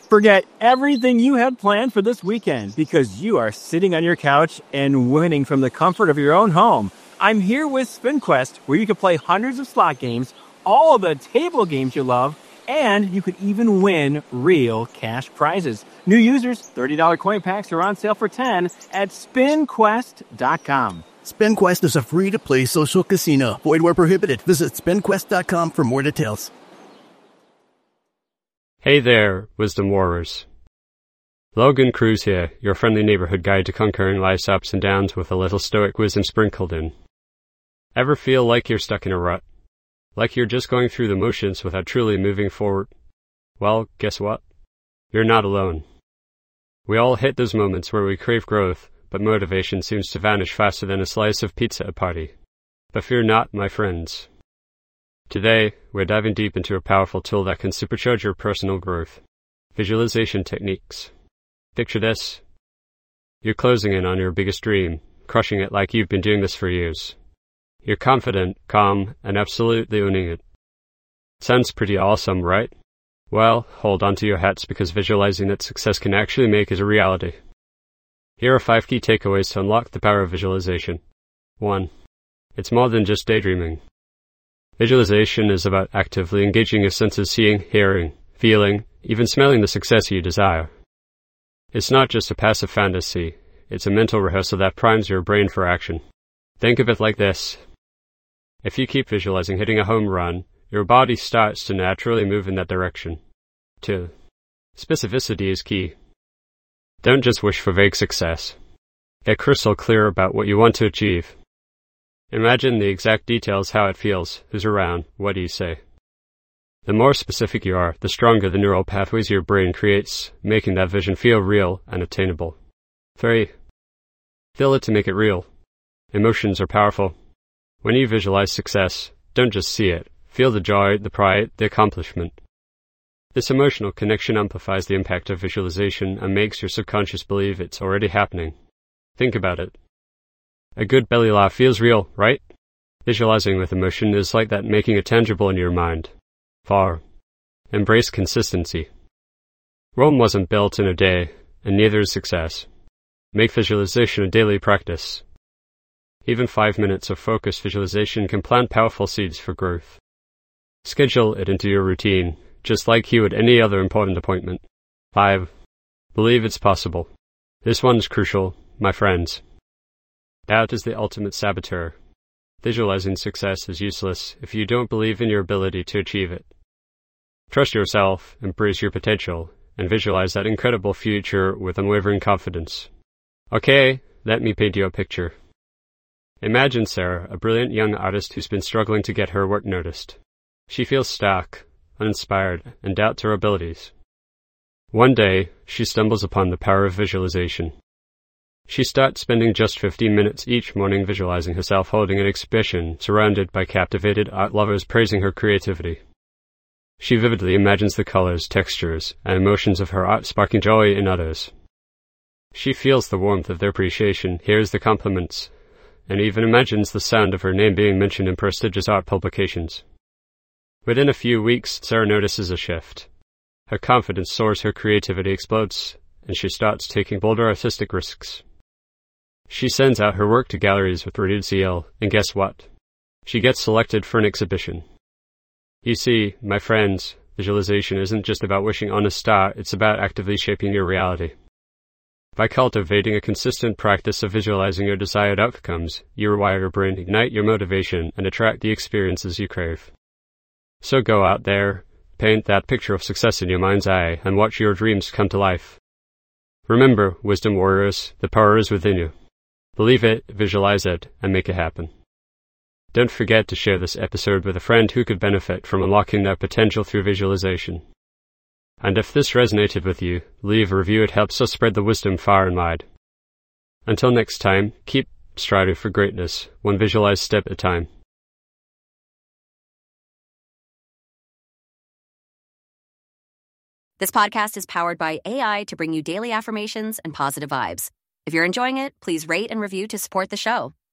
Forget everything you had planned for this weekend because you are sitting on your couch and winning from the comfort of your own home. I'm here with SpinQuest, where you can play hundreds of slot games, all of the table games you love, and you could even win real cash prizes. New users, $30 coin packs are on sale for $10 at SpinQuest.com. SpinQuest is a free-to-play social casino. Void where prohibited. Visit SpinQuest.com for more details. Hey there, Wisdom Warriors. Logan Cruz here, your friendly neighborhood guide to conquering life's ups and downs with a little stoic wisdom sprinkled in. Ever feel like you're stuck in a rut? Like you're just going through the motions without truly moving forward? Well, guess what? You're not alone. We all hit those moments where we crave growth, but motivation seems to vanish faster than a slice of pizza at a party. But fear not, my friends. Today, we're diving deep into a powerful tool that can supercharge your personal growth. Visualization techniques. Picture this. You're closing in on your biggest dream, crushing it like you've been doing this for years. You're confident, calm, and absolutely owning it. Sounds pretty awesome, right? Well, hold on to your hats because visualizing that success can actually make it a reality. Here are 5 key takeaways to unlock the power of visualization. 1. It's more than just daydreaming. Visualization is about actively engaging your senses, seeing, hearing, feeling, even smelling the success you desire. It's not just a passive fantasy, it's a mental rehearsal that primes your brain for action. Think of it like this. If you keep visualizing hitting a home run, your body starts to naturally move in that direction. 2. Specificity is key. Don't just wish for vague success. Get crystal clear about what you want to achieve. Imagine the exact details, how it feels, who's around, what do you say. The more specific you are, the stronger the neural pathways your brain creates, making that vision feel real and attainable. 3. Feel it to make it real. Emotions are powerful. When you visualize success, don't just see it. Feel the joy, the pride, the accomplishment. This emotional connection amplifies the impact of visualization and makes your subconscious believe it's already happening. Think about it. A good belly laugh feels real, right? Visualizing with emotion is like that, making it tangible in your mind. 4. Embrace consistency. Rome wasn't built in a day, and neither is success. Make visualization a daily practice. Even 5 minutes of focused visualization can plant powerful seeds for growth. Schedule it into your routine, just like you would any other important appointment. 5. Believe it's possible. This one's crucial, my friends. Doubt is the ultimate saboteur. Visualizing success is useless if you don't believe in your ability to achieve it. Trust yourself, embrace your potential, and visualize that incredible future with unwavering confidence. Okay, let me paint you a picture. Imagine Sarah, a brilliant young artist who's been struggling to get her work noticed. She feels stuck, uninspired, and doubts her abilities. One day, she stumbles upon the power of visualization. She starts spending just 15 minutes each morning visualizing herself holding an exhibition, surrounded by captivated art lovers praising her creativity. She vividly imagines the colors, textures, and emotions of her art sparking joy in others. She feels the warmth of their appreciation, hears the compliments, and even imagines the sound of her name being mentioned in prestigious art publications. Within a few weeks, Sarah notices a shift. Her confidence soars, her creativity explodes, and she starts taking bolder artistic risks. She sends out her work to galleries with renewed zeal, and guess what? She gets selected for an exhibition. You see, my friends, visualization isn't just about wishing on a star, it's about actively shaping your reality. By cultivating a consistent practice of visualizing your desired outcomes, you rewire your brain, ignite your motivation, and attract the experiences you crave. So go out there, paint that picture of success in your mind's eye, and watch your dreams come to life. Remember, Wisdom Warriors, the power is within you. Believe it, visualize it, and make it happen. Don't forget to share this episode with a friend who could benefit from unlocking their potential through visualization. And if this resonated with you, leave a review. It helps us spread the wisdom far and wide. Until next time, keep striving for greatness, one visualized step at a time. This podcast is powered by AI to bring you daily affirmations and positive vibes. If you're enjoying it, please rate and review to support the show.